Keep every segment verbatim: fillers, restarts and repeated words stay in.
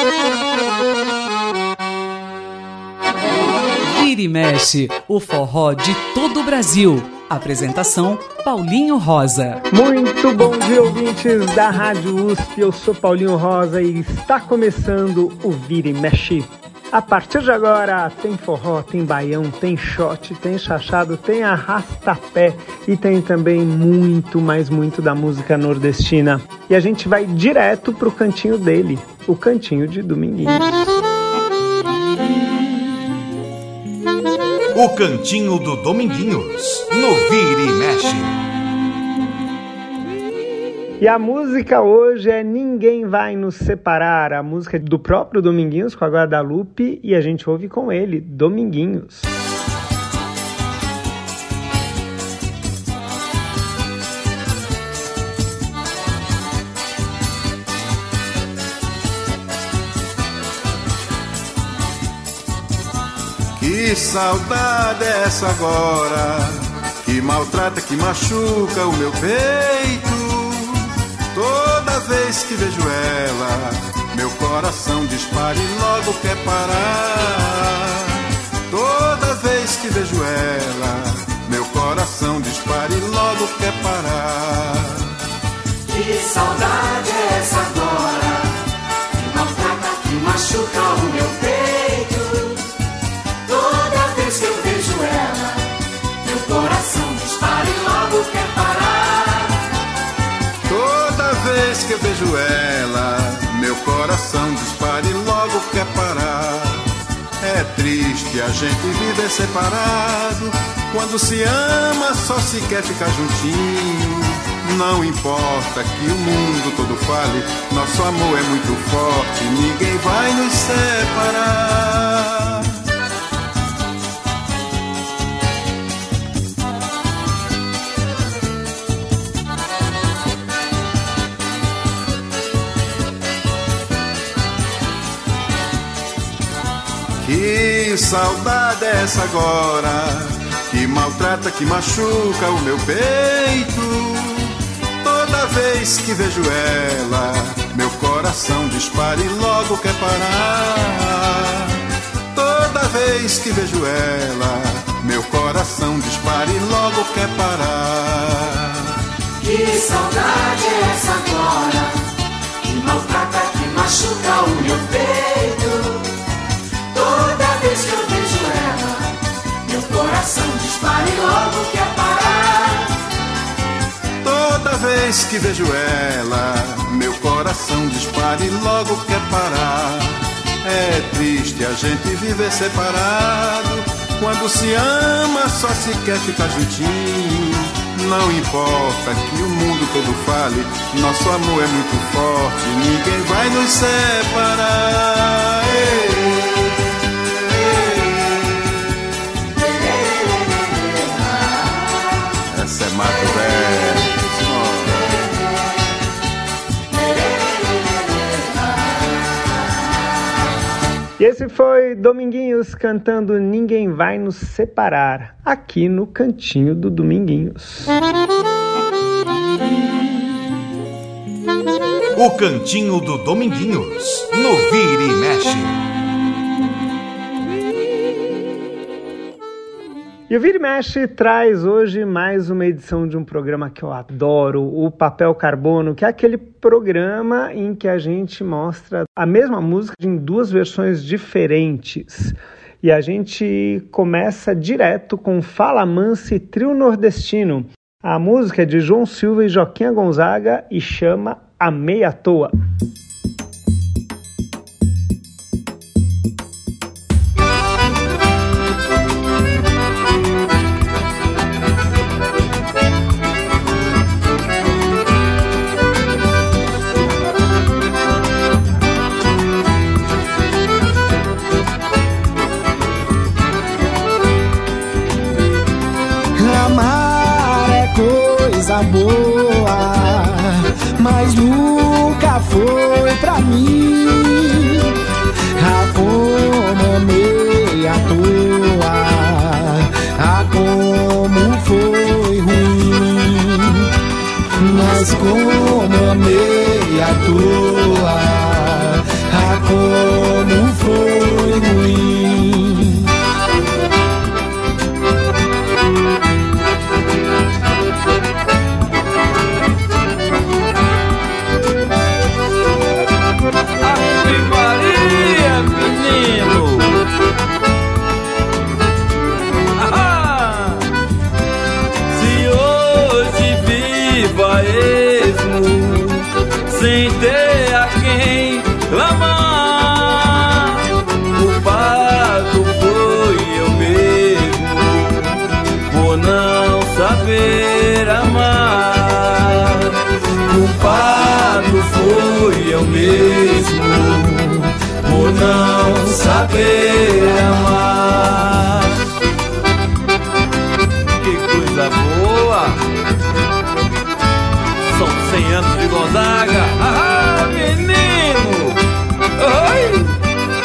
Vira e mexe, o forró de todo o Brasil. Apresentação, Paulinho Rosa. Muito bom dia, ouvintes da Rádio U S P. Eu sou Paulinho Rosa e está começando o Vira e Mexe. A partir de agora tem forró, tem baião, tem shot, tem chachado, tem arrastapé e tem também muito, mais muito da música nordestina. E a gente vai direto pro cantinho dele, o cantinho de Dominguinhos. O cantinho do Dominguinhos, no Vira e Mexe. E a música hoje é Ninguém Vai Nos Separar, a música do próprio Dominguinhos com a Guadalupe, e a gente ouve com ele, Dominguinhos. Que saudade é essa agora, que maltrata, que machuca o meu peito. Toda vez que vejo ela, meu coração dispara e logo quer parar. Toda vez que vejo ela, meu coração dispara e logo quer parar. Que saudade é essa agora, que maltrata, que machuca o meu peito. Toda vez que eu vejo ela, meu coração dispara e logo quer parar. Toda vez que eu vejo ela, meu coração dispara e logo quer parar. É triste a gente viver separado, quando se ama só se quer ficar juntinho. Não importa que o mundo todo fale, nosso amor é muito forte, ninguém vai nos separar. Que saudade é essa agora, que maltrata, que machuca o meu peito. Toda vez que vejo ela, meu coração dispara e logo quer parar. Toda vez que vejo ela, meu coração dispara e logo quer parar. Que saudade é essa agora, que maltrata, que machuca o meu peito. Toda vez que eu vejo ela, meu coração dispara e logo quer parar. Toda vez que vejo ela, meu coração dispara e logo quer parar. É triste a gente viver separado, quando se ama só se quer ficar juntinho. Não importa que o mundo todo fale, nosso amor é muito forte, ninguém vai nos separar. Ei. Essa é Mato Velho. E esse foi Dominguinhos cantando Ninguém Vai Nos Separar, aqui no cantinho do Dominguinhos. O cantinho do Dominguinhos, no Vira e Mexe. E o Vira e Mexe traz hoje mais uma edição de um programa que eu adoro, o Papel Carbono, que é aquele programa em que a gente mostra a mesma música em duas versões diferentes. E a gente começa direto com Fala Mansa e Trio Nordestino. A música é de João Silva e Joquinha Gonzaga e chama Amei à Toa. Boa, mas nunca foi pra mim. Ah, como amei à toa, ah, como foi ruim. Mas como amei à toa, ah, como foi ruim. Ave Maria, menino! Ah! Se hoje vivo a esmo, sem ter a quem clamar, culpado foi eu mesmo por não saber amar. Culpado foi eu mesmo por não saber amar. Que coisa boa! São cem anos de Gonzaga. Ah, menino! Oi!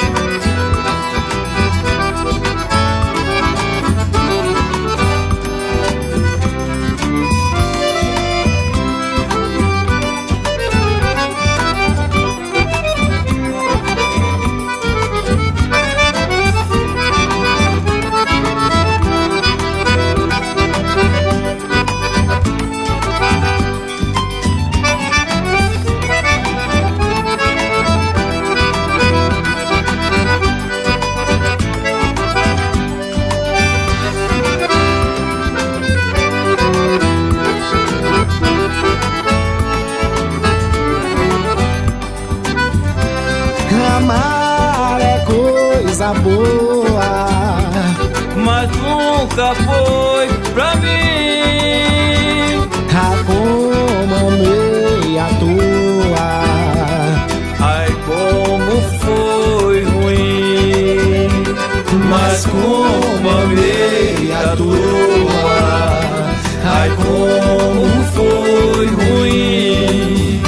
Amar é coisa boa, mas nunca foi pra mim. Ah, como amei à toa. Ai, como foi ruim, mas como amei à toa. Ai, como foi ruim.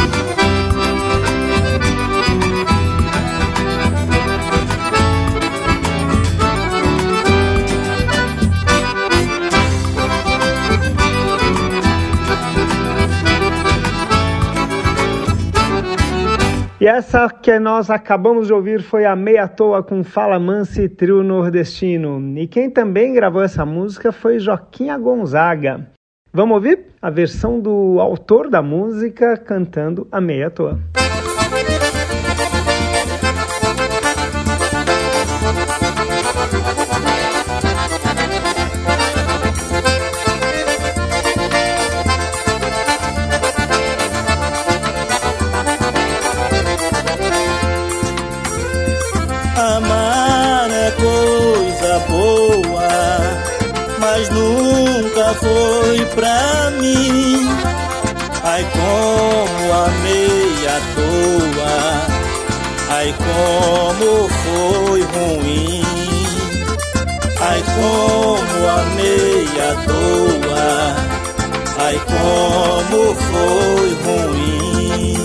E essa que nós acabamos de ouvir foi a Meia Toa com Fala Mansa e Trio Nordestino. E quem também gravou essa música foi Joquinha Gonzaga. Vamos ouvir a versão do autor da música cantando a Meia Toa. Amar é coisa boa, mas nunca foi pra mim. Ai, como amei à toa, ai, como foi ruim. Ai, como amei à toa, ai, como foi ruim.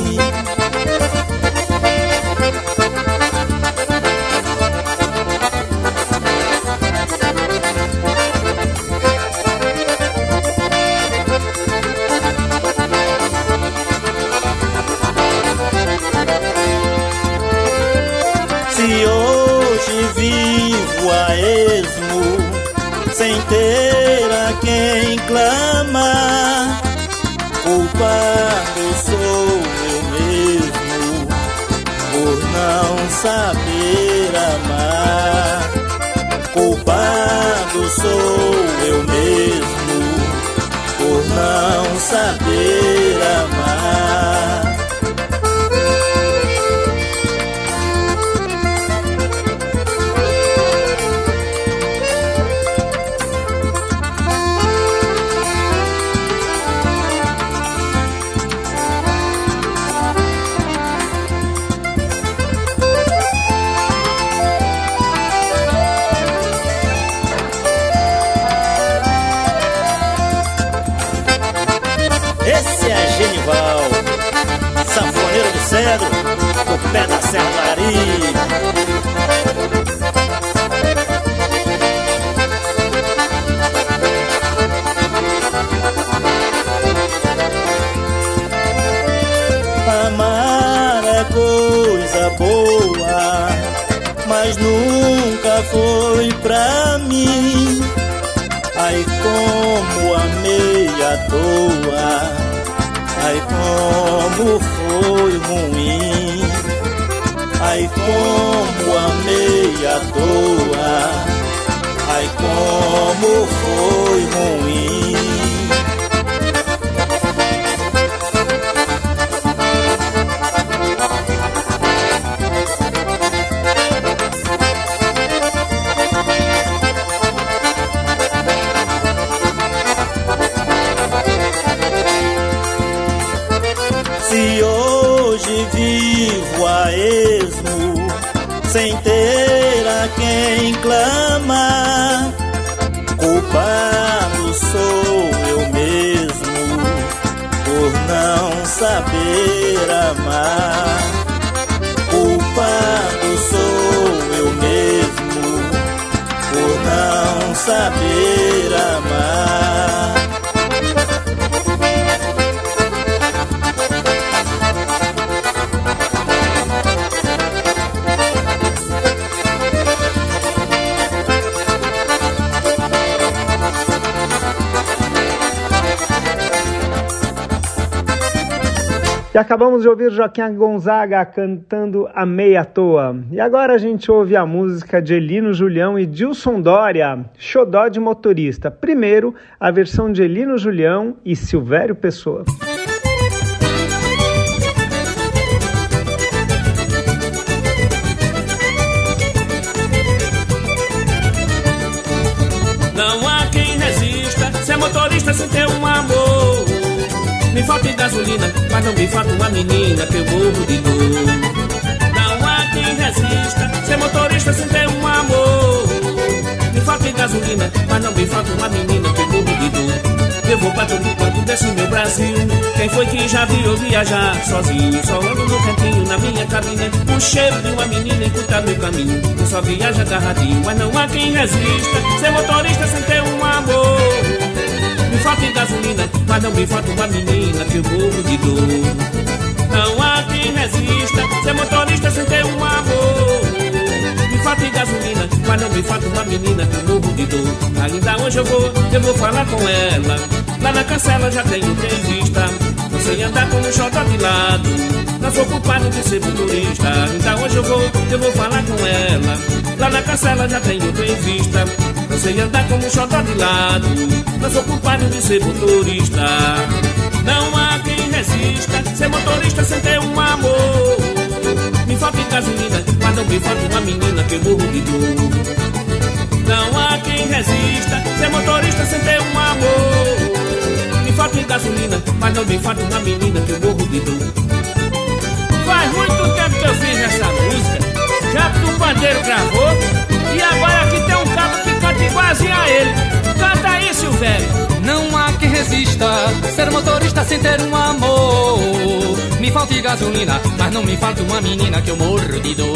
Se hoje vivo a esmo, sem ter a quem clamar, culpado sou eu mesmo por não saber amar. Culpado sou eu mesmo por não saber amar. Esse é Genival, sanfoneiro do Cedro, o pé da serraria. Amar é coisa boa, mas nunca foi pra mim. Ai, como amei à toa, ai, como foi ruim. Ai, como amei à toa, ai, como foi ruim. Se hoje vivo a esmo, sem ter a quem clamar, culpado sou eu mesmo por não saber amar. Culpado sou eu mesmo por não saber amar. E acabamos de ouvir Joaquim Gonzaga cantando Amei à Toa. E agora a gente ouve a música de Elino Julião e Dilson Dória, Xodó de Motorista. Primeiro, a versão de Elino Julião e Silvério Pessoa. Não há quem resista, ser motorista sem ter um amor. Me falta gasolina, mas não me falta uma menina que eu morro de dor. Não há quem resista, ser motorista sem ter um amor. Me falta gasolina, mas não me falta uma menina que eu morro de dor. Eu vou pra todo canto desse meu Brasil. Quem foi que já viu eu viajar sozinho? Só ando no cantinho, na minha cabine, o cheiro de uma menina encurta meu caminho. Eu só viajo agarradinho, mas não há quem resista, ser motorista sem ter um amor. Me falta gasolina, mas não me falta uma menina que eu morro de dor. Não há quem resista, ser motorista sem ter um amor. Me falta gasolina, mas não me falta uma menina que eu morro de dor. Ainda hoje eu vou, eu vou falar com ela. Lá na cancela já tenho entrevista. Não sei andar com o xodó de lado, não sou culpado de ser motorista. Ainda hoje eu vou, eu vou falar com ela. Lá na cancela já tenho entrevista. Não sei andar com o xodó de lado, não sou culpado de ser motorista. Não há quem resista, ser motorista sem ter um amor. Me falta gasolina, mas não me falta uma menina que eu morro de dor. Não há quem resista, ser motorista sem ter um amor. Me falta gasolina, mas não me falta uma menina que eu morro de dor. Faz muito tempo que eu fiz essa música, já que o pandeiro gravou, e agora aqui tem um cabo que canta igualzinho a ele. Canta aí, Silvério. Não há quem resista, ser motorista sem ter um amor. Me falta gasolina, mas não me falta uma menina que eu morro de dor.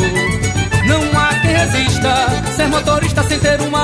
Não há quem resista, ser motorista sem ter um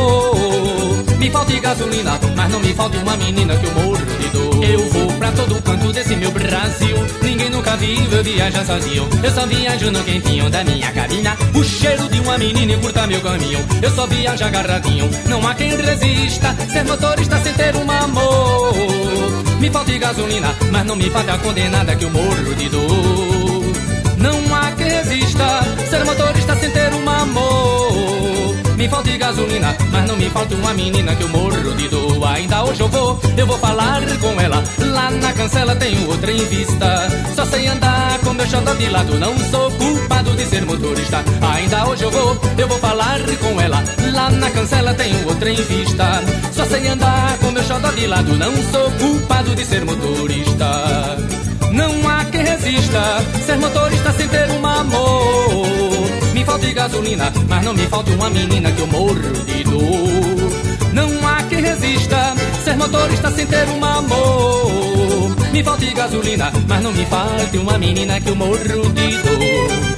amor. Me falta gasolina, mas não me falta uma menina que eu morro de dor. Eu vou pra todo canto desse meu Brasil, ninguém nunca viu eu viajar sozinho. Eu só viajo no quentinho da minha cabina, o cheiro de uma menina encurta meu caminho. Eu só viajo agarradinho, não há quem resista, ser motorista sem ter um amor. Me falta gasolina, mas não me falta a condenada que eu morro de dor. Não há quem resista, ser motorista sem ter um amor. Me falta gasolina, mas não me falta uma menina que eu morro de dor. Ainda hoje eu vou, eu vou falar com ela. Lá na cancela tenho outra em vista. Só sei andar com meu xodó de lado, não sou culpado de ser motorista. Ainda hoje eu vou, eu vou falar com ela. Lá na cancela tenho outra em vista. Só sei andar com meu xodó de lado, não sou culpado de ser motorista. Não há quem resista, ser motorista sem ter um amor. Me falta gasolina, mas não me falta uma menina que eu morro de dor. Não há quem resista, ser motorista sem ter um amor. Me falta gasolina, mas não me falta uma menina que eu morro de dor.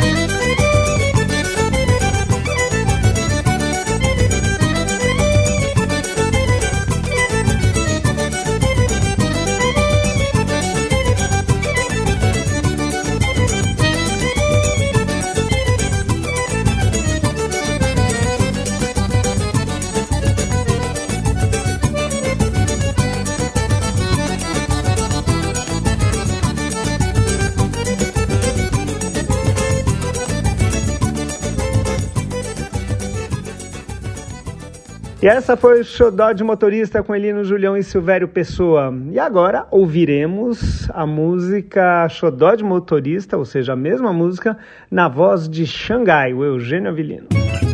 E essa foi o Xodó de Motorista com Elino Julião e Silvério Pessoa. E agora ouviremos a música Xodó de Motorista, ou seja, a mesma música, na voz de Xangai, o Eugênio Avelino.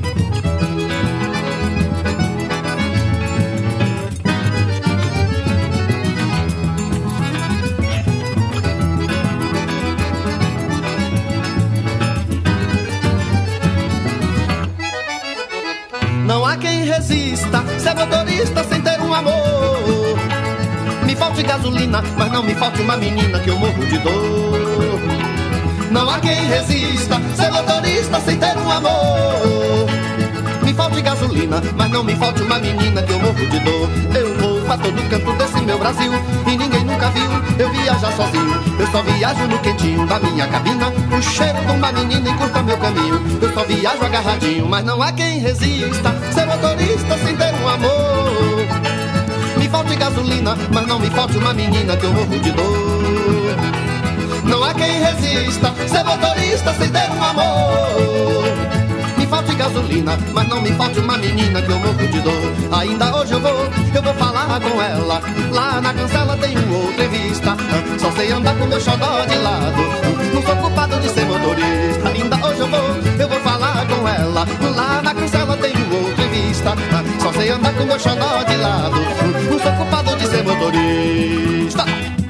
Não há quem resista, ser motorista sem ter um amor. Me falte gasolina, mas não me falte uma menina que eu morro de dor. Não há quem resista, ser motorista sem ter um amor. Me falte gasolina, mas não me falte uma menina que eu morro de dor. Eu vou pra todo canto desse meu Brasil e ninguém nunca viu eu viajar sozinho. Eu só viajo no quentinho da minha cabina, o cheiro de uma menina encurta meu caminho. Eu só viajo agarradinho, mas não há quem resista, ser motorista sem ter um amor. Me falte gasolina, mas não me falte uma menina que eu morro de dor. Não há quem resista, ser motorista sem ter um amor. Me falte gasolina, mas não me falte uma menina que eu morro de dor. Ainda hoje eu vou, eu vou falar com ela. Lá na cancela tem um outro em vista. Só sei andar com meu xodó de lado. Não sou culpado de ser motorista. Ainda hoje eu vou, eu vou falar com ela. Lá na cancela tem um outro em vista. Só sei andar com meu xodó de lado. Não sou culpado de ser motorista.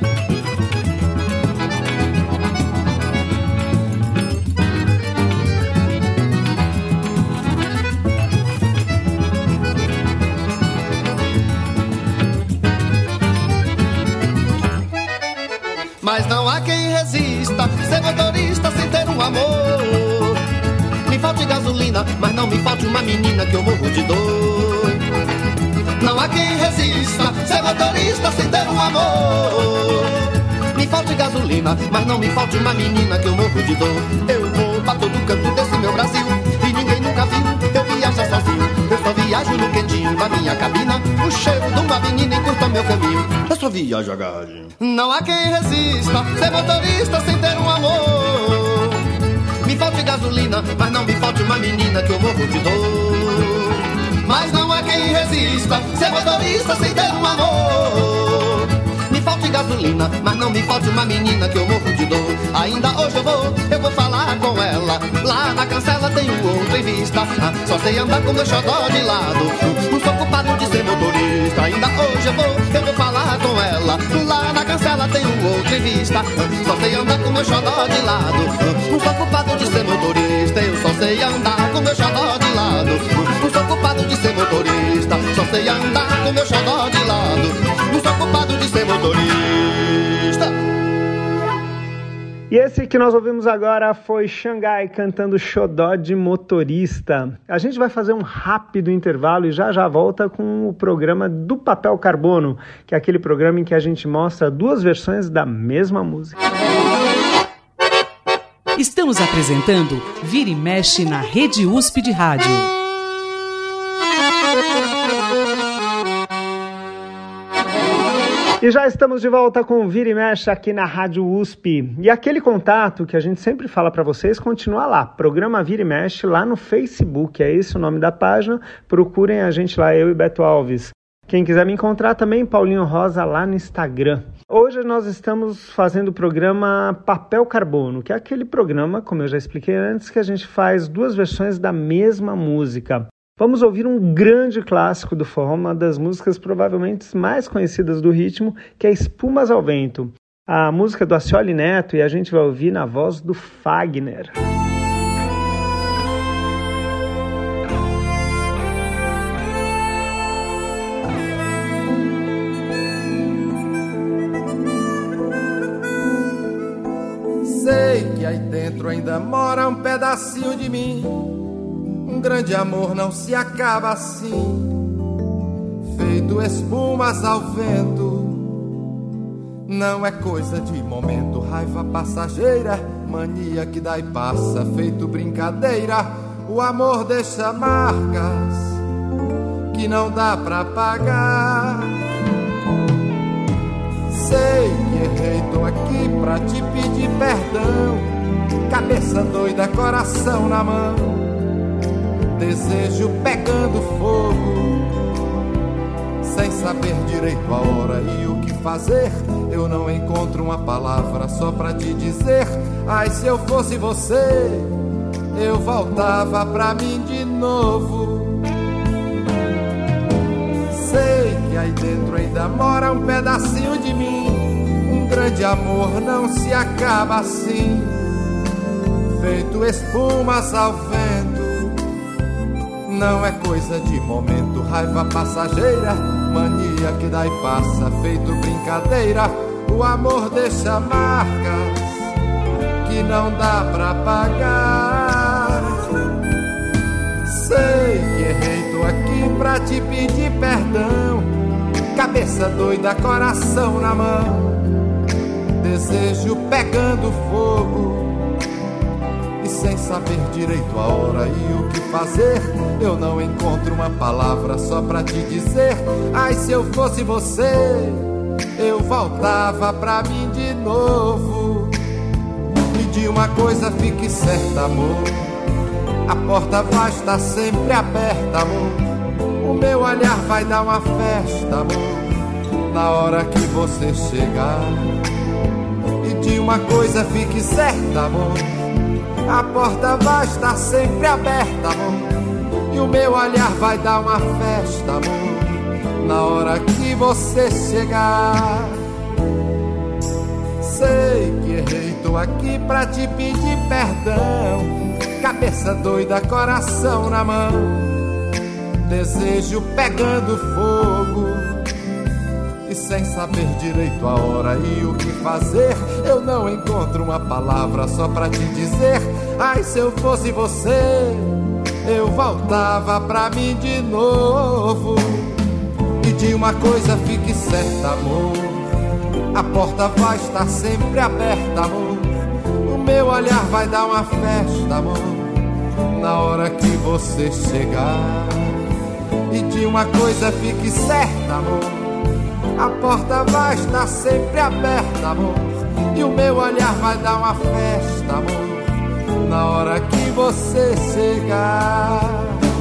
Mas não há quem resista, ser motorista sem ter um amor. Me falte gasolina, mas não me falte uma menina que eu morro de dor. Não há quem resista, ser motorista sem ter um amor. Me falte gasolina, mas não me falte uma menina que eu morro de dor. Eu vou pra todo canto desse meu Brasil e ninguém nunca viu eu viajar sozinho. Eu só viajo no quentinho da minha cabina, o cheiro de uma menina encurta meu caminho. Eu só viajo agarradinho. Não há quem resista, ser motorista sem ter um amor. Me falte gasolina, mas não me falte uma menina que eu morro de dor. Mas não há quem resista, ser motorista sem ter um amor. Me falte gasolina, mas não me falte uma menina que eu morro de dor. Ainda hoje eu vou, eu vou falar com ela. Lá na cancela tem um outro em vista. Só sei andar com meu xodó de lado. Não sou culpado de ser motorista. Ainda hoje eu vou, eu vou falar com ela. Lá na cancela tem um outro em vista. Só sei andar com meu xodó de lado. Não sou culpado de ser motorista. Eu só sei andar com meu xodó de lado. Não sou culpado de ser motorista. Só sei andar com meu xodó de lado. Não sou culpado de ser motorista. E esse que nós ouvimos agora foi Xangai cantando Xodó de Motorista. A gente vai fazer um rápido intervalo e já já volta com o programa do Papel Carbono, que é aquele programa em que a gente mostra duas versões da mesma música. Estamos apresentando Vira e Mexe na Rede U S P de Rádio. E já estamos de volta com o Vira e Mexe aqui na Rádio U S P. E aquele contato que a gente sempre fala para vocês continua lá. Programa Vira e Mexe lá no Facebook. É esse o nome da página. Procurem a gente lá, eu e Beto Alves. Quem quiser me encontrar também, Paulinho Rosa lá no Instagram. Hoje nós estamos fazendo o programa Papel Carbono, que é aquele programa, como eu já expliquei antes, que a gente faz duas versões da mesma música. Vamos ouvir um grande clássico do forró, uma das músicas provavelmente mais conhecidas do ritmo, que é Espumas ao Vento. A música do Acioli Neto, e a gente vai ouvir na voz do Fagner. Sei que aí dentro ainda mora um pedacinho de mim. Um grande amor não se acaba assim, feito espumas ao vento. Não é coisa de momento, raiva passageira, mania que dá e passa, feito brincadeira. O amor deixa marcas que não dá pra pagar. Sei que errei, tô aqui pra te pedir perdão. Cabeça doida, coração na mão, desejo pegando fogo, sem saber direito a hora e o que fazer. Eu não encontro uma palavra só pra te dizer: ai, se eu fosse você, eu voltava pra mim de novo. Sei que aí dentro ainda mora um pedacinho de mim. Um grande amor não se acaba assim, feito espumas ao vento. Não é coisa de momento, raiva passageira, mania que dá e passa, feito brincadeira. O amor deixa marcas que não dá pra pagar. Sei que errei, tô aqui pra te pedir perdão. Cabeça doida, coração na mão, desejo pegando fogo. E sem saber direito a hora e o que fazer, eu não encontro uma palavra só pra te dizer: ai, se eu fosse você, eu voltava pra mim de novo. E de uma coisa fique certa, amor, a porta vai estar sempre aberta, amor. O meu olhar vai dar uma festa, amor, na hora que você chegar. E de uma coisa fique certa, amor, a porta vai estar sempre aberta, amor. E o meu olhar vai dar uma festa, amor, na hora que você chegar. Sei que errei, tô aqui pra te pedir perdão. Cabeça doida, coração na mão, desejo pegando fogo. E sem saber direito a hora e o que fazer, eu não encontro uma palavra só pra te dizer: ai, se eu fosse você, eu voltava pra mim de novo. E de uma coisa fique certa, amor, a porta vai estar sempre aberta, amor. O meu olhar vai dar uma festa, amor, na hora que você chegar. E de uma coisa fique certa, amor, a porta vai estar sempre aberta, amor. E o meu olhar vai dar uma festa, amor, na hora que você chegar.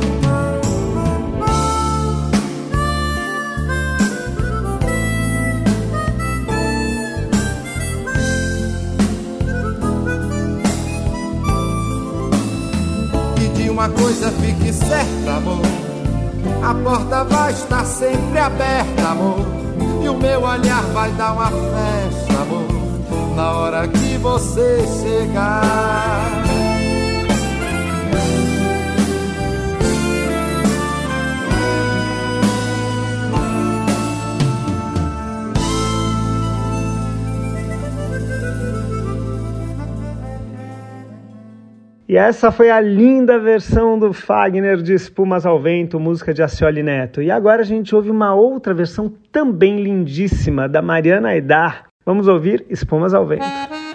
Uma coisa fique certa, amor, a porta vai estar sempre aberta, amor. E o meu olhar vai dar uma festa, amor, na hora que você chegar. E essa foi a linda versão do Fagner de Espumas ao Vento, música de Acioli Neto. E agora a gente ouve uma outra versão também lindíssima, da Mariana Aidar. Vamos ouvir Espumas ao Vento.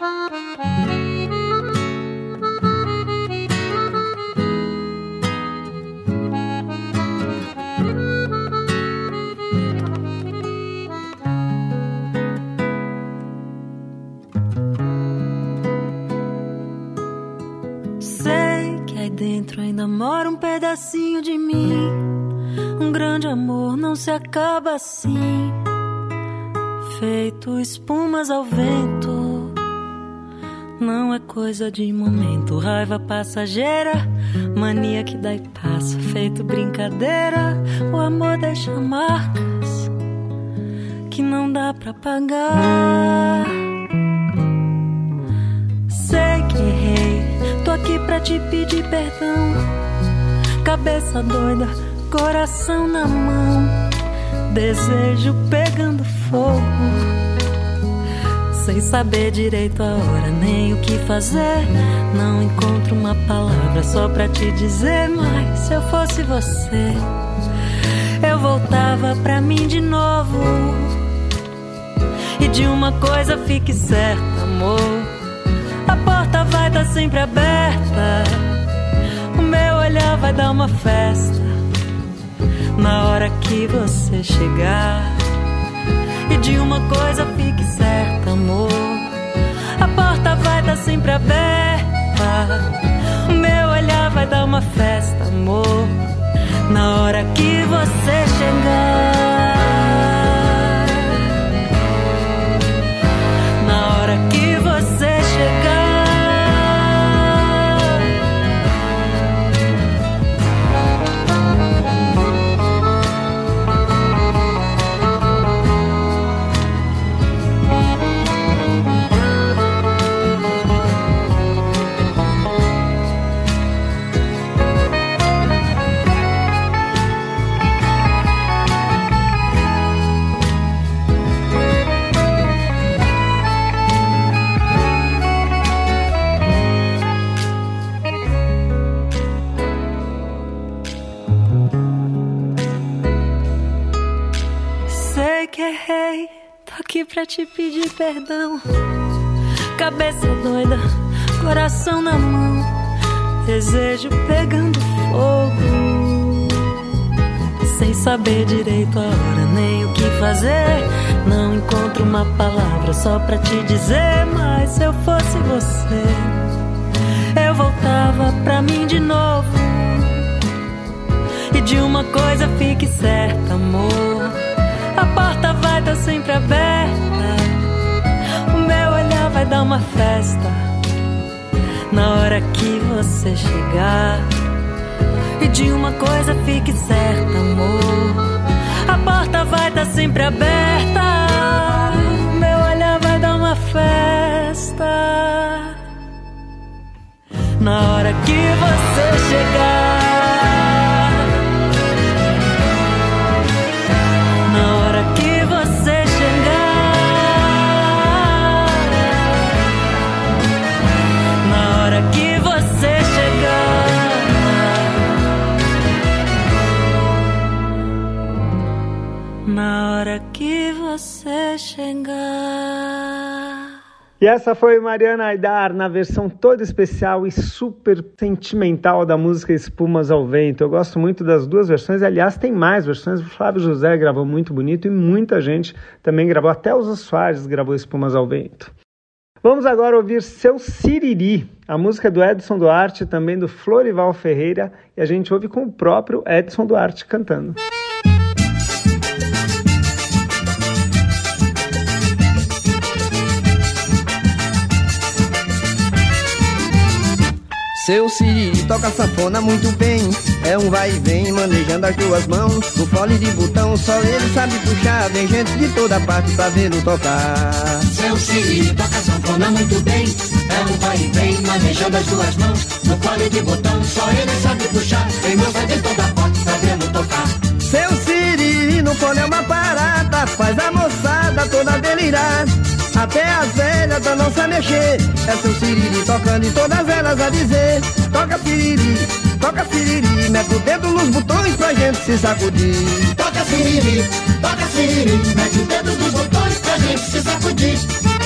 Dentro ainda mora um pedacinho de mim. Um grande amor não se acaba assim, feito espumas ao vento. Não é coisa de momento, raiva passageira, mania que dá e passa, feito brincadeira. O amor deixa marcas que não dá pra pagar. Sei que errei, tô aqui pra te pedir perdão. Cabeça doida, coração na mão, desejo pegando fogo. Sem saber direito a hora nem o que fazer, não encontro uma palavra só pra te dizer. Mas se eu fosse você, eu voltava pra mim de novo. E de uma coisa fique certa, amor, a porta vai estar sempre aberta. O meu olhar vai dar uma festa na hora que você chegar. E de uma coisa fique certa, amor, a porta vai estar sempre aberta. O meu olhar vai dar uma festa, amor, na hora que você chegar. aqui pra te pedir perdão. Cabeça doida, coração na mão, desejo pegando fogo. Sem saber direito a hora nem o que fazer, não encontro uma palavra só pra te dizer. Mas se eu fosse você, eu voltava pra mim de novo. E de uma coisa fique certa, amor, a porta vai estar sempre aberta, o meu olhar vai dar uma festa na hora que você chegar. E de uma coisa fique certa, amor, a porta vai estar sempre aberta, o meu olhar vai dar uma festa na hora que você chegar. Na hora que você chegar. Na hora que você chegar. Na hora que você chegar. E essa foi Mariana Aidar na versão toda especial e super sentimental da música Espumas ao Vento. Eu gosto muito das duas versões, aliás tem mais versões, o Flávio José gravou muito bonito e muita gente também gravou, até os Soares gravou Espumas ao Vento. Vamos agora ouvir Seu Siriri, a música do Edson Duarte, também do Florival Ferreira, e a gente ouve com o próprio Edson Duarte cantando. Seu Siriri toca sanfona muito bem, é um vai e vem manejando as duas mãos. No fole de botão só ele sabe puxar, vem gente de toda parte pra vê-lo tocar. Seu Siriri toca sanfona muito bem, é um vai e vem manejando as duas mãos. No fole de botão só ele sabe puxar, vem moça de toda parte pra vê-lo tocar. Seu Siriri no fole é uma parada, faz a moçada toda delirar, até as velhas danam se a mexer. É seu Siriri tocando e todas elas a dizer: toca Siriri, toca Siriri, mete o dedo nos botões pra gente se sacudir. Toca Siriri, toca Siriri, mete o dedo nos botões pra gente se sacudir.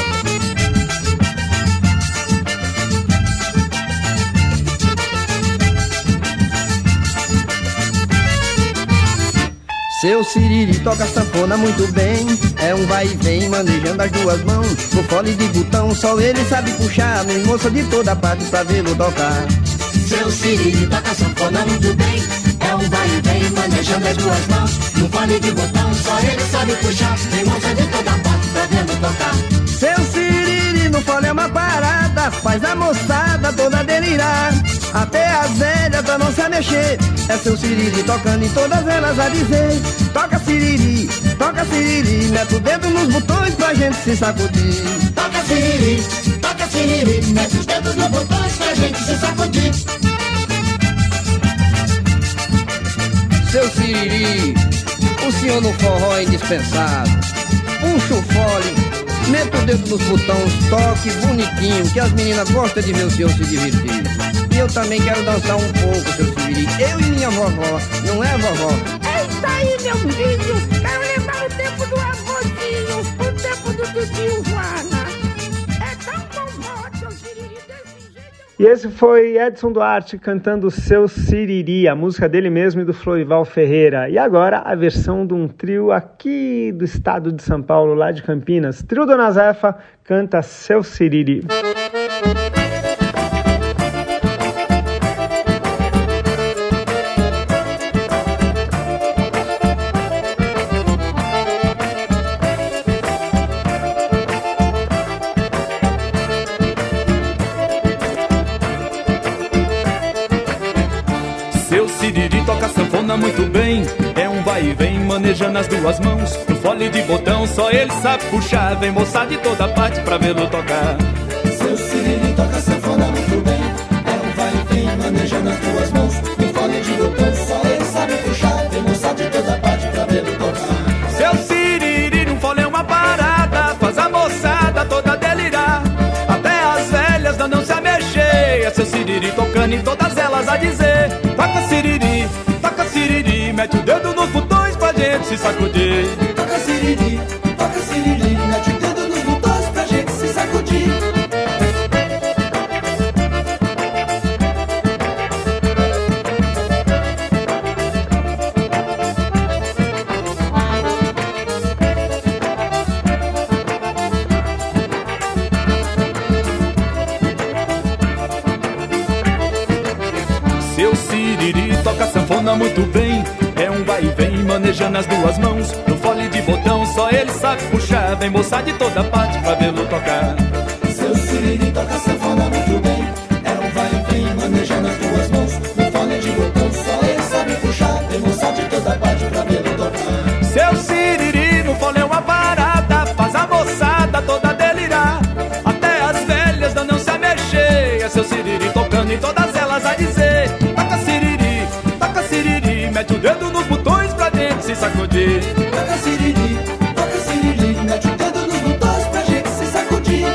Seu Siriri toca sanfona muito bem, é um vai e vem manejando as duas mãos. No fole de botão só ele sabe puxar, vem moça de toda parte pra vê-lo tocar. Seu Siriri toca sanfona muito bem, é um vai e vem manejando as duas mãos. No fole de botão só ele sabe puxar, vem moça de toda parte pra vê-lo tocar. Seu Siriri no fole é uma parada, faz a moçada toda delirar, até as velhas pra não se mexer. É seu Siriri tocando e todas elas a dizer: toca Siriri, toca Siriri, mete o dedo nos botões pra gente se sacudir. Toca Siriri, toca Siriri, mete os dedos nos botões pra gente se sacudir. Seu Siriri, o senhor no forró é indispensável. Puxa o fole, mete o dedo nos botões, toque bonitinho, que as meninas gostam de ver o senhor se divertir. E eu também quero dançar um pouco, seu Siriri, eu e minha vovó, não é, vovó? É isso aí, meu filho, quero lembrar o tempo do avôzinho, o tempo do tio Juana. É tão bom, seu Siriri, desse jeito. E esse foi Edson Duarte cantando Seu Siriri, a música dele mesmo e do Florival Ferreira. E agora a versão de um trio aqui do estado de São Paulo, lá de Campinas. Trio Dona Zefa canta Seu Siriri. Toca sanfona muito bem, é um vai e vem manejando as duas mãos. No fole de botão só ele sabe puxar, vem moça de toda parte pra vê-lo tocar. Seu Siriri toca sanfona muito bem, é um vai e vem manejando as duas mãos. No fole de botão só ele sabe puxar, vem moça de toda parte pra vê-lo tocar. Seu Siriri no fole é uma parada, faz a moçada toda delirar, até as velhas não se a mexer. É seu Siriri tocando e todas elas a dizer: toca Siriri, toca Siriri, mete o dedo nos botões pra gente se sacudir. Toca Siriri, toca Siriri, mete Siriri toca sanfona muito bem. É um vai e vem manejando as duas mãos. No fole de botão só ele sabe puxar. Vem moçada de toda parte pra vê-lo tocar. Seu Siriri toca sanfona muito bem. É um vai e vem manejando as duas mãos. No fole de botão só ele sabe puxar. Vem moçada de toda parte pra vê-lo tocar. Seu Siriri no fole é uma parada. Faz a moçada toda delirar. Até as velhas não se a mexer. É seu Siriri tocando em todas elas a dizer: toca Siriri, toca Siriri. Mete o dedo nos botões pra dentro se sacudir. Toca Siriri, toca Siriri. Mete o dedo nos botões pra gente se sacudir.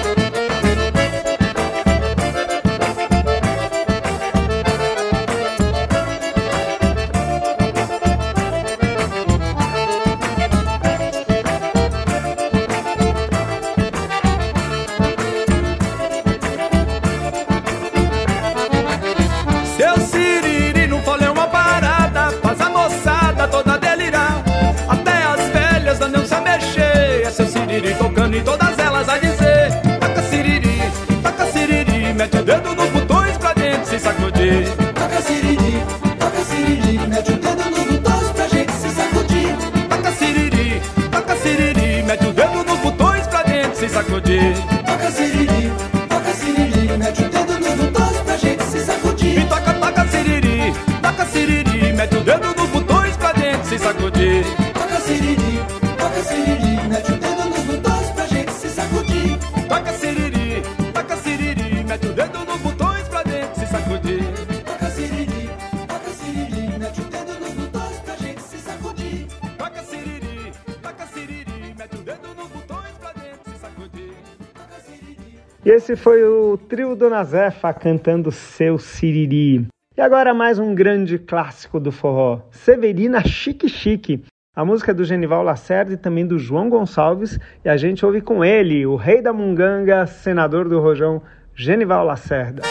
Seu Siriri no fole é uma parada. Faz a moçada toda delirar. Até as velhas não se a mexer. É seu Siriri tocando em todas elas a dizer: toca Siriri, toca Siriri. Mete o dedo nos botões pra dentro se sacudir. Toca Siriri, toca Siriri. Mete o dedo nos botões pra gente se sacudir. Toca Siriri, toca Siriri. Mete o dedo nos botões pra dentro se sacudir. Toca Siriri, toca Siriri. Mete o dedo nos botões pra gente se sacudir. E toca, toca Siriri, toca Siriri. Mete o dedo nos botões pra dentro se sacudir. Toca Siriri, toca Siriri. Mete o dedo nos botões pra gente se sacudir. Toca Siriri, toca Siriri. Mete o dedo nos botões pra dentro se sacudir. Toca Siriri, toca Siriri. Mete o dedo nos botões pra gente se sacudir. Toca Siriri, toca Siriri. Mete o dedo nos botões pra dentro se sacudir. Toca Siriri. E esse foi o trio Dona Zefa cantando Seu Siriri. E agora mais um grande clássico do forró, Severina Chique Chique. A música é do Genival Lacerda e também do João Gonçalves. E a gente ouve com ele, o rei da munganga, senador do Rojão, Genival Lacerda.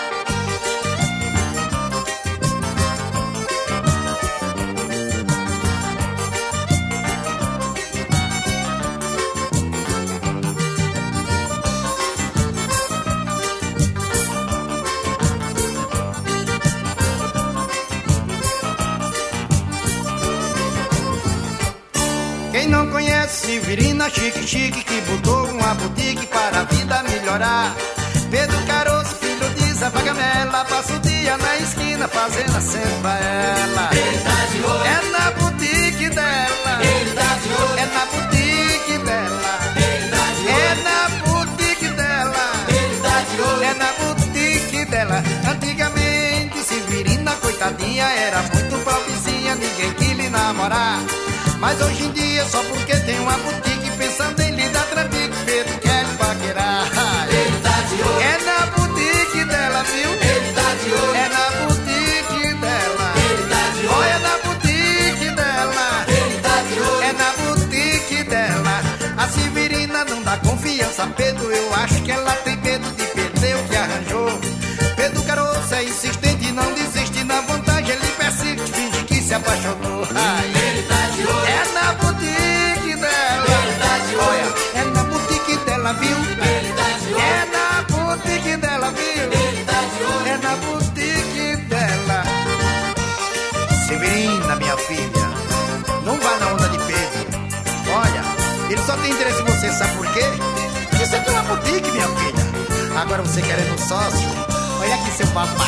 Quem não conhece Severina Chique Chique, que botou uma boutique para a vida melhorar. Pedro Caroço, filho de Zé Pagamela, passa o dia na esquina fazendo aceno pra ela. Ele tá de olho. É na boutique dela. Ele tá de olho. É na boutique dela. Ele tá de olho. É na boutique dela. Ele tá de olho. É na boutique dela. Antigamente Severina, coitadinha, era muito pobrezinha, ninguém quis lhe namorar. Mas hoje em dia, só porque tem uma boutique, pensando em lhe dar trambique, Pedro quer lhe paquerar. Ele tá de olho. É na boutique dela, viu? Ele tá de olho. É na boutique dela. Ele tá de olho. Olha, é na boutique dela. Ele tá de olho. É na boutique dela. A Severina não dá confiança, Pedro, eu acho que ela tem medo de perder o que arranjou. Pedro Caroço é insistente, não desiste, na vontade ele persiste, finge que se apaixonou. Ai, Ele tá de olho. é na boutique dela. Ele tá de olho. Olha, é na boutique dela, viu? Ele tá de olho. É na boutique dela, viu? Ele tá de olho. É na boutique dela. Severina, minha filha, não vá na onda de Pedro. Olha, ele só tem interesse em você, sabe por quê? Porque você tem uma boutique, minha filha. Agora você querendo um sócio, olha aqui seu papá.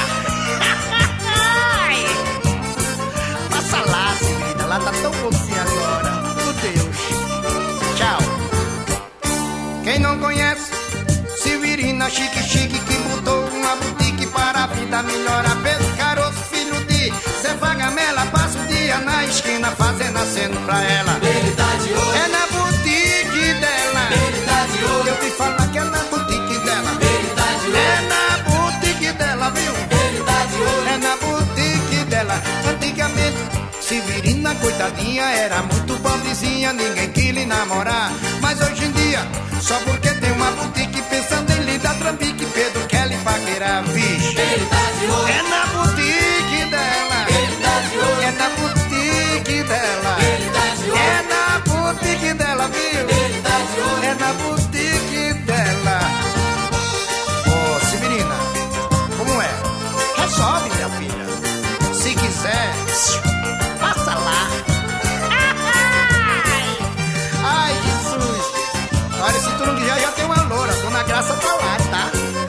Passa lá, Severina, lá tá tão bonzinho agora. Meu Deus. Tchau. Quem não conhece Severina Chique Chique, que botou uma boutique para a vida melhorar. Pedro Caroço, filho de Zé Vagamela, passa o dia na esquina fazendo aceno pra ela. Ele tá de olho. É na boutique dela. Ele tá de olho. Eu te falar que é na boutique dela. Ele tá de olho. É na boutique dela, viu? Ele tá de olho. É na boutique dela. Antigamente Severina, coitadinha, era muito pobrezinha, ninguém quis lhe namorar. Mas hoje em dia, só porque tem uma boutique, pensando em lhe dar trambique, Pedro quer lhe paquerar, vixe. Ele tá de olho. É na boutique dela. Ele tá de olho. É na boutique dela. Ele tá de olho. É na boutique dela, viu? Ele tá de olho. É na boutique dela. Ô, Severina, como é? Resolve, minha filha. Zé, passa lá. Ai, Jesus. Olha, esse turno já, já tem uma loura. Dona Graça tá lá, tá?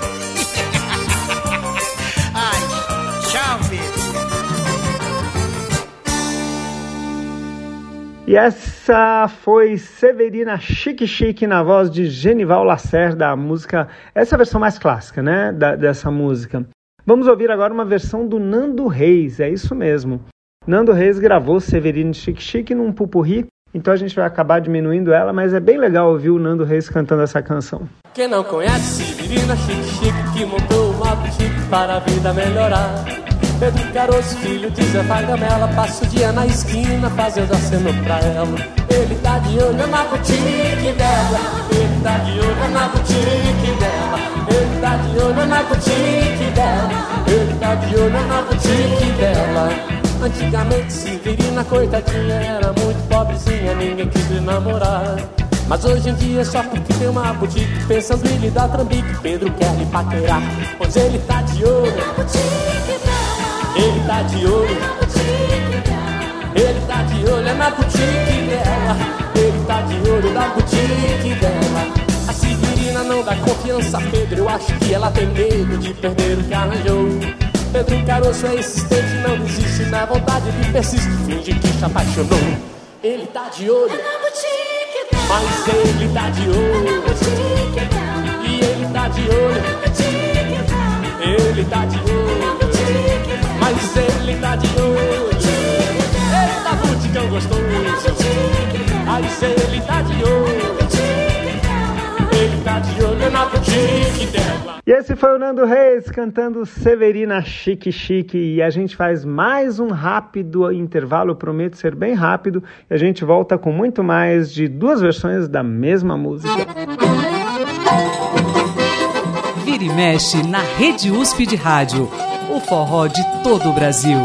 Ai, tchau, filho. E essa foi Severina Chique Chique na voz de Genival Lacerda, a música, essa é a versão mais clássica, né, da, dessa música. Vamos ouvir agora uma versão do Nando Reis, é isso mesmo. Nando Reis gravou Severina Chique Chique num pupurri, então a gente vai acabar diminuindo ela, mas é bem legal ouvir o Nando Reis cantando essa canção. Quem não conhece Severina Chique Chique, que montou uma boutique para a vida melhorar. Pedro Caroço, filho de Zé Vagamela, passa o dia na esquina fazendo aceno pra ela. Ele tá de olho na boutique dela, ele tá de olho na boutique dela, ele tá de olho na boutique dela, ele tá de olho na boutique dela. Antigamente Severina, coitadinha, era muito pobrezinha, ninguém quis lhe namorar. Mas hoje em dia, só porque tem uma boutique, pensando em lhe dar trambique, Pedro quer lhe paquerar, pois ele tá de olho na boutique dela. Ele tá de olho na boutique dela. Ele tá de olho na boutique dela. Ele tá de olho na boutique dela. A Severina não dá confiança a Pedro, eu acho que ela tem medo de perder o que arranjou. Pedro Caroço é insistente, não desiste, na vontade ele persiste, finge que se apaixonou. Ele tá de olho na boutique dela. Mas ele tá de olho na boutique dela. E ele tá de olho na boutique dela. Ele tá de olho na boutique dela. Mas ele tá de olho. Ele tá buticão gostoso. Mas ele tá de olho. Ele tá de olho na boutique dela. E esse foi o Nando Reis cantando Severina Chique Chique. E a gente faz mais um rápido intervalo, eu prometo ser bem rápido. E a gente volta com muito mais de duas versões da mesma música. Vira e mexe na Rede U S P de Rádio. O forró de todo o Brasil.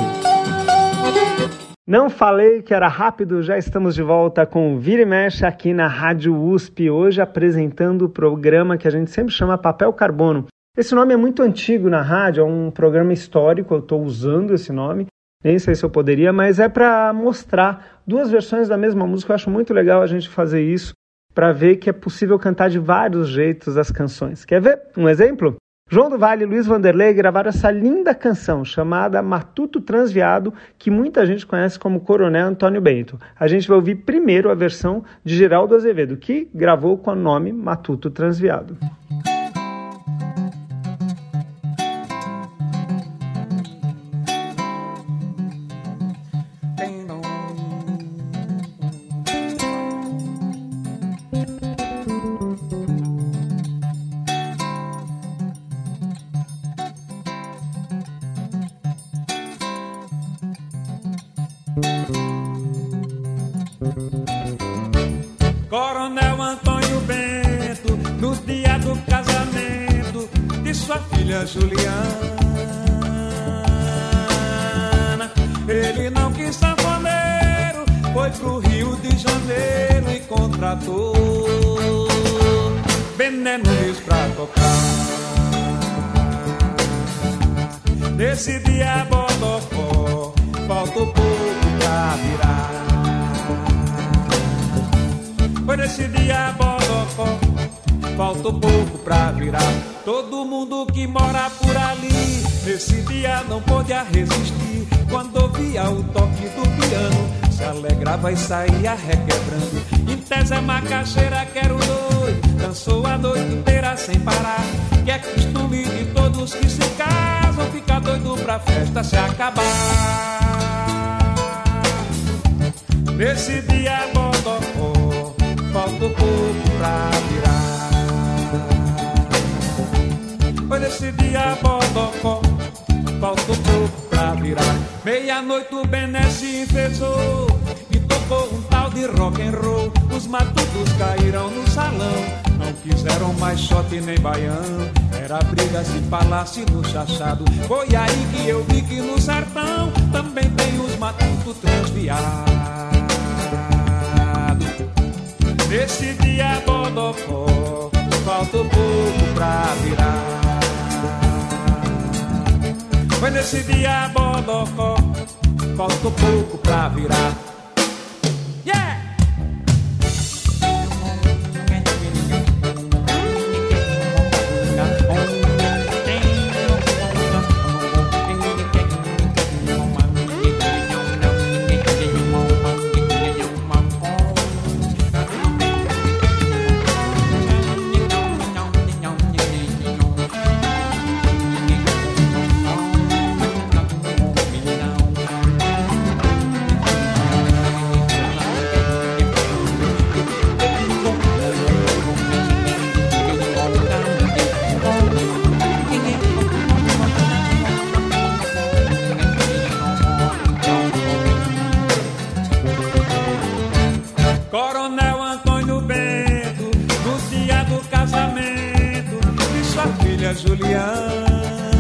Não falei que era rápido, já estamos de volta com Vira e Mexe aqui na Rádio U S P, hoje apresentando o programa que a gente sempre chama Papel Carbono. Esse nome é muito antigo na rádio, é um programa histórico, eu estou usando esse nome, nem sei se eu poderia, mas é para mostrar duas versões da mesma música. Eu acho muito legal a gente fazer isso, para ver que é possível cantar de vários jeitos as canções. Quer ver um exemplo? João do Vale e Luiz Vanderlei gravaram essa linda canção chamada Matuto Transviado, que muita gente conhece como Coronel Antônio Bento. A gente vai ouvir primeiro a versão de Geraldo Azevedo, que gravou com o nome Matuto Transviado. Coronel Antônio Bento, no dia do casamento de sua filha Juliana, ele não quis sanfoneiro, foi pro Rio de Janeiro e contratou Bené Nunes pra tocar. Nesse dia Bodocó, faltou pouco pra virar. Foi nesse dia Bodocó, faltou pouco pra virar. Todo mundo que mora por ali, nesse dia não podia resistir. Quando ouvia o toque do piano, se alegrava e saía requebrando. Em tese é macaxeira, quero doido, dançou a noite inteira sem parar. Que é costume de todos que se casam, fica doido pra festa se acabar. Nesse dia Bodocó, faltou pouco pra virar. Foi nesse dia Bodocó, faltou pouco pra virar. Meia-noite o Bené se enfesou e tocou um tal de rock and roll. Os matutos caíram no salão, não quiseram mais shot nem baião. Era briga se falasse no chachado. Foi aí que eu vi que no sertão também tem os matutos transviados. Nesse dia Bodocó, faltou pouco pra virar. Foi nesse dia Bodocó, faltou pouco pra virar. Yeah! Coronel Antônio Bento, no dia do casamento de sua filha Juliana,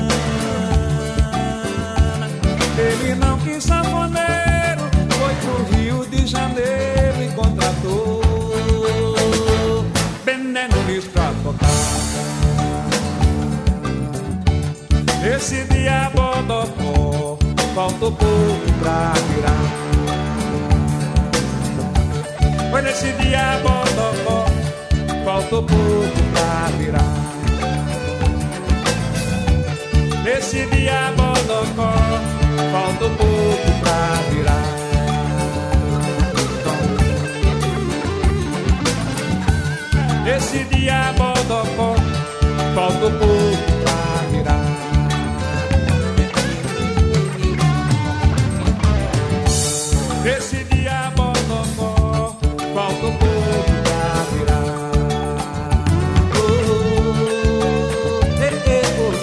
ele não quis sanfoneiro, foi pro Rio de Janeiro e contratou Beneno Luiz pra tocar. Esse dia Bodocó faltou pouco pra virar. Foi nesse dia Bodocó, faltou pouco pra virar. Nesse dia Bodocó, faltou pouco pra virar. Nesse dia Bodocó, faltou pouco pra virar. Nesse dia Bodocó, faltou pouco pra virar. Oh, eh, eh, oh,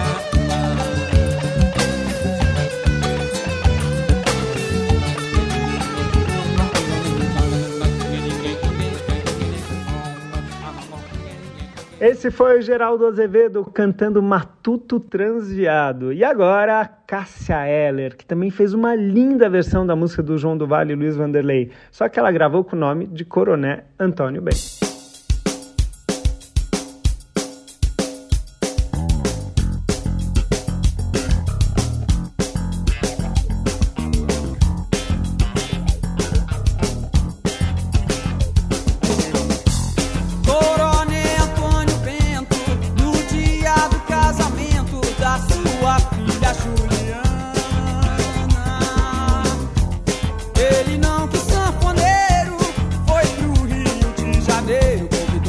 Esse foi o Geraldo Azevedo cantando Matuto Transviado. E agora a Cássia Eller, que também fez uma linda versão da música do João do Vale e Luiz Vanderlei, só que ela gravou com o nome de Coronel Antônio Bento. Ele não quis sanfoneiro, foi pro Rio de Janeiro.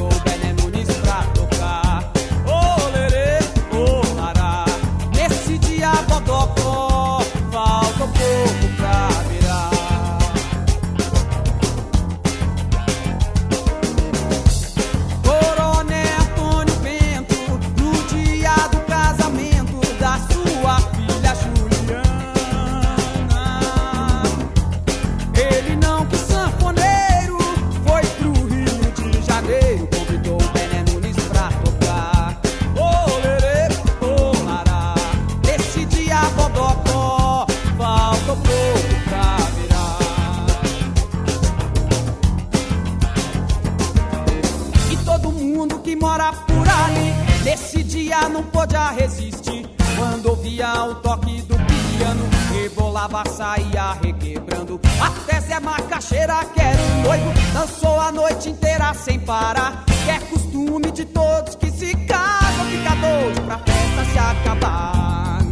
dia não podia resistir. Quando ouvia o toque do piano, rebolava, saía requebrando. Até Zé Macaxeira, que era um noivo, dançou a noite inteira sem parar. Que é costume de todos que se casam, fica doido pra festa se acabar.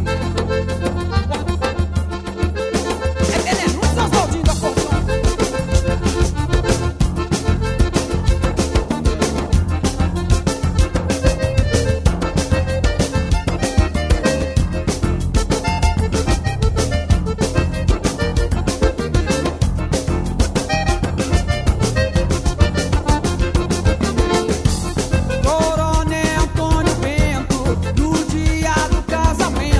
É veneno, só Oswaldinho da Fortuna. Coronel Antônio Bento, no dia do casamento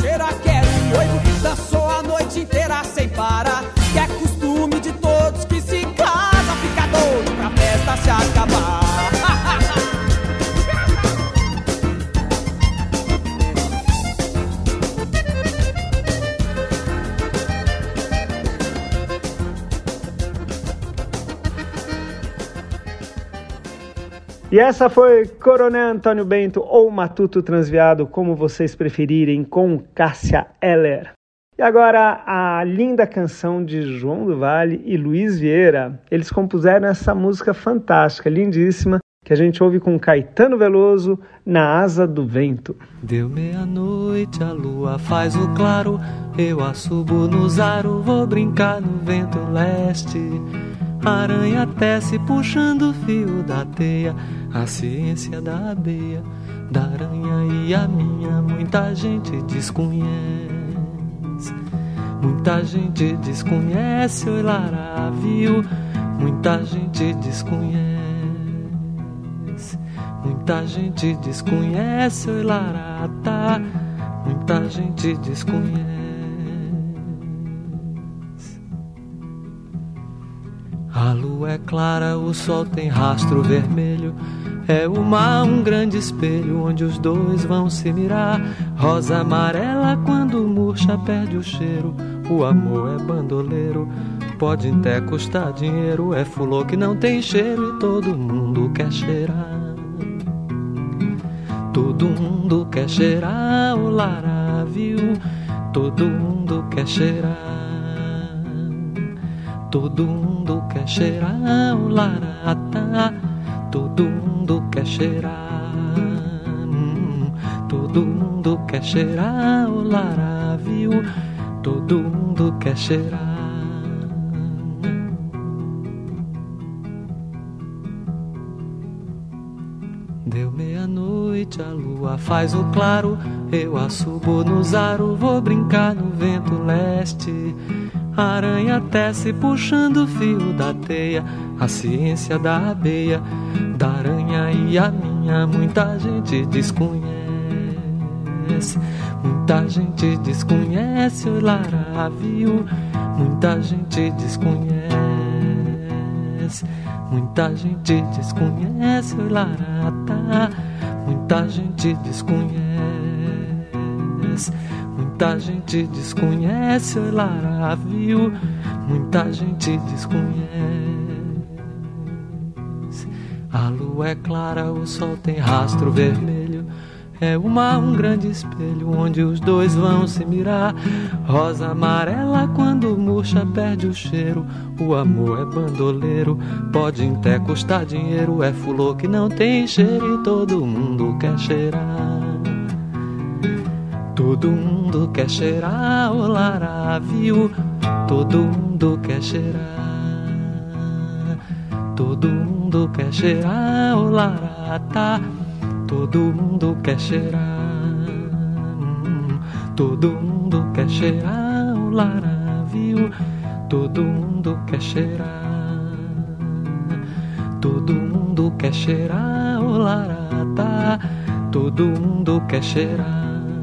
macaxeira, quero um noivo. Dançou a noite inteira sem parar, que é costume de todos que se casam. Fica doido pra festa se acabar. E essa foi Coronel Antônio Bento ou Matuto Transviado, como vocês preferirem, com Cássia Eller. E agora a linda canção de João do Vale e Luiz Vieira. Eles compuseram essa música fantástica, lindíssima, que a gente ouve com Caetano Veloso, Na Asa do Vento. Deu meia-noite, a lua faz o claro, eu assubo no zaro, vou brincar no vento leste. A aranha tece puxando o fio da teia, a ciência da abeia, da aranha e a minha, muita gente desconhece. Muita gente desconhece, oi Lara, viu? Muita gente desconhece. Muita gente desconhece, oi Lara, tá? Muita gente desconhece. A lua é clara, o sol tem rastro vermelho. É o mar um grande espelho onde os dois vão se mirar. Rosa amarela quando murcha perde o cheiro. O amor é bandoleiro, pode até custar dinheiro. É fulô que não tem cheiro e todo mundo quer cheirar. Todo mundo quer cheirar o Lara, viu? Todo mundo quer cheirar. Todo mundo quer cheirar o Larata, todo mundo quer cheirar, hum, todo mundo quer cheirar o Lara, viu? Todo mundo quer cheirar. Deu meia-noite, a lua faz o claro, eu assubo no zaro, vou brincar no vento leste. A aranha tece puxando o fio da teia, a ciência da abeia, da aranha e a minha, muita gente desconhece. Muita gente desconhece, oi Lara, viu? Muita gente desconhece. Muita gente desconhece, oi Lara, tá? Muita gente desconhece. Muita gente desconhece, oi Lara, viu? Muita gente desconhece. A lua é clara, o sol tem rastro vermelho. É o mar um grande espelho onde os dois vão se mirar. Rosa amarela quando murcha perde o cheiro. O amor é bandoleiro, pode até custar dinheiro. É fulô que não tem cheiro e todo mundo quer cheirar. Todo mundo quer cheirar o Lara, viu? Todo mundo quer cheirar. Todo mundo quer cheirar o Lara, tá? Todo mundo quer cheirar. Todo mundo quer cheirar o Lara, viu? Todo mundo quer cheirar. Todo mundo quer cheirar o Lara, tá? Todo mundo quer cheirar.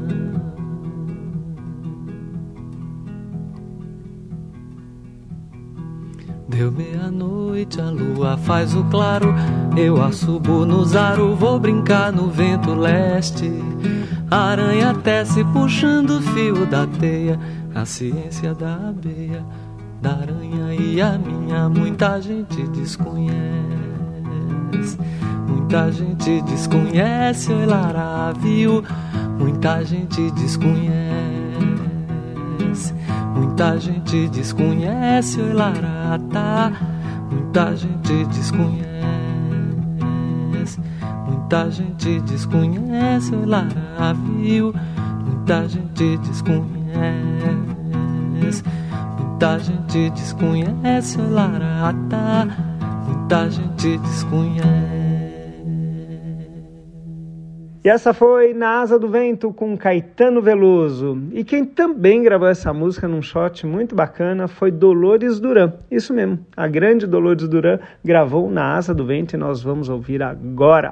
Deu meia-noite, a lua faz o claro, eu assubo no zaro, vou brincar no vento leste. A aranha tece puxando o fio da teia, a ciência da abeia, da aranha e a minha, muita gente desconhece. Muita gente desconhece, oi Lara, viu? Muita gente desconhece. Muita gente desconhece, oi Lara, tá? Muita gente desconhece. Muita gente desconhece, oi Lara, viu? Muita gente desconhece. Muita gente desconhece, oi Lara, tá? Muita gente desconhece. E essa foi Na Asa do Vento com Caetano Veloso. E quem também gravou essa música num shot muito bacana foi Dolores Duran. Isso mesmo, a grande Dolores Duran gravou Na Asa do Vento e nós vamos ouvir agora.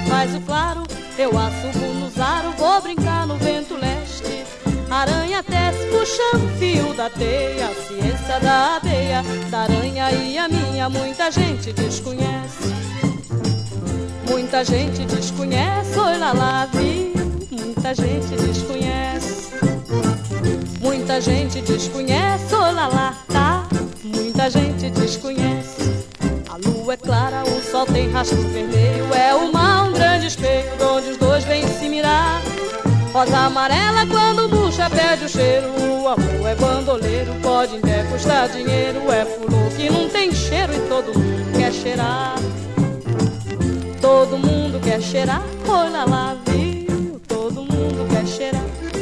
faz o claro, eu assubo no zaro, vou brincar no vento leste. Aranha tece puxando o fio da teia, a ciência da abeia, da aranha e a minha, muita gente desconhece. Muita gente desconhece, oi lá lá, viu? Muita gente desconhece. Muita gente desconhece, oi lá lá, tá? Muita gente desconhece. A lua é clara, o sol tem rastro vermelho, é o mar um grande espelho, onde os dois vêm se mirar. Rosa amarela quando murcha perde o cheiro, o amor é bandoleiro, pode até custar dinheiro, é flor que não tem cheiro e todo mundo quer cheirar. Todo mundo quer cheirar, olha lá, viu? Todo mundo quer cheirar.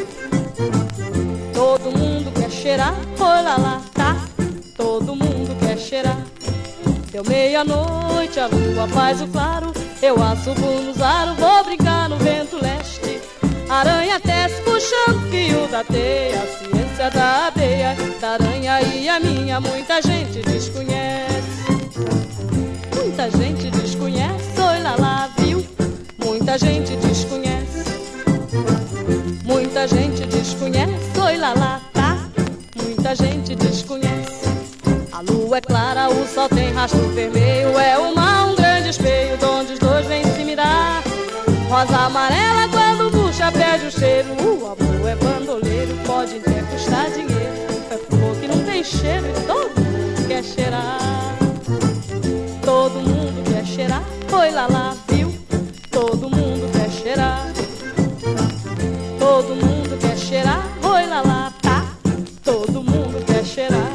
Todo mundo quer cheirar, olha lá, tá? Todo mundo quer cheirar. Deu meia-noite, a lua faz o claro, eu assubo no zaro, vou brincar no vento leste. Aranha tece puxando fio da teia, a ciência da abeia, da aranha e a minha, muita gente desconhece. Muita gente desconhece, oi lá lá, viu? Muita gente desconhece. Muita gente desconhece, oi lá lá, tá? Muita gente desconhece. A lua é clara, o sol tem rastro vermelho, é o mar um grande espelho, onde os dois vêm se mirar. Rosa amarela quando murcha perde o cheiro, o amor é bandoleiro, pode até custar dinheiro, é flor que não tem cheiro e todo mundo quer cheirar. Todo mundo quer cheirar, oi lá lá, viu? Todo mundo quer cheirar. Todo mundo quer cheirar, oi lá lá, tá? Todo mundo quer cheirar.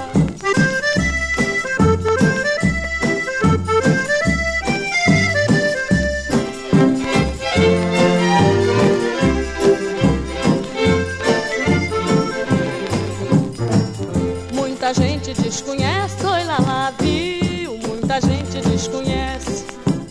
Muita gente desconhece, oi lá lá, viu? Muita gente desconhece.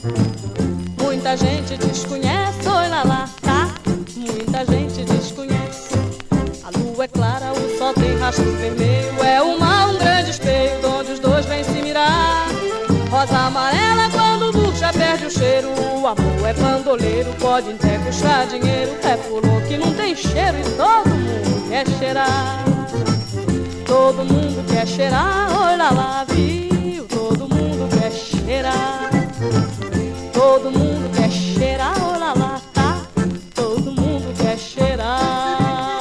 Muita gente desconhece, oi lá lá, tá? Muita gente desconhece. A lua é clara, o sol tem rastro vermelho, é o mar um grande espelho, onde os dois vêm se mirar. Rosa amarela quando murcha perde o cheiro, o amor é bandoleiro, pode até custar dinheiro, é flor que não tem cheiro e todo mundo quer cheirar. Todo mundo quer cheirar, oi lá lá, viu? Todo mundo quer cheirar. Todo mundo quer cheirar, oi lá lá, tá? Todo mundo quer cheirar.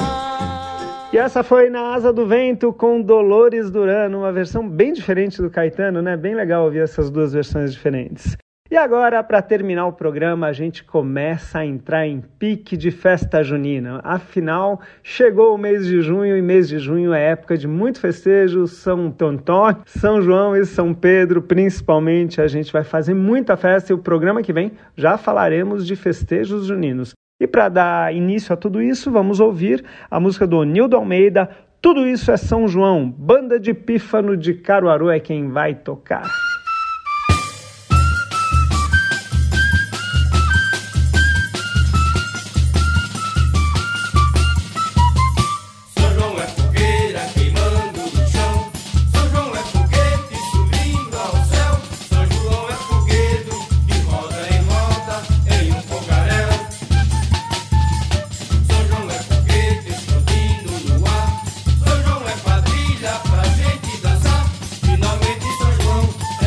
E essa foi Na Asa do Vento com Dolores Duran, uma versão bem diferente do Caetano, né? Bem legal ouvir essas duas versões diferentes. E agora, para terminar o programa, a gente começa a entrar em pique de festa junina. Afinal, chegou o mês de junho e mês de junho é época de muito festejo. São Antônio, São João e São Pedro, principalmente, a gente vai fazer muita festa e o programa que vem já falaremos de festejos juninos. E para dar início a tudo isso, vamos ouvir a música do Nildo Almeida, Tudo Isso é São João, Banda de Pífano de Caruaru é quem vai tocar. Finalmente São João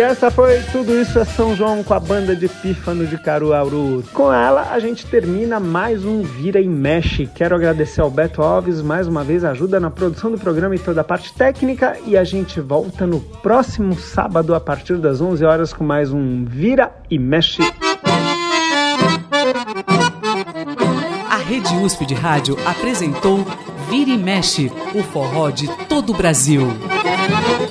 essa foi Tudo Isso é São João com a banda de Pífano de Caruaru. Com ela a gente termina mais um Vira e Mexe. Quero agradecer ao Beto Alves, mais uma vez ajuda na produção do programa e toda a parte técnica, e a gente volta no próximo sábado a partir das onze horas com mais um Vira e Mexe. A Rede U S P de Rádio apresentou Vira e Mexe, o forró de todo o Brasil.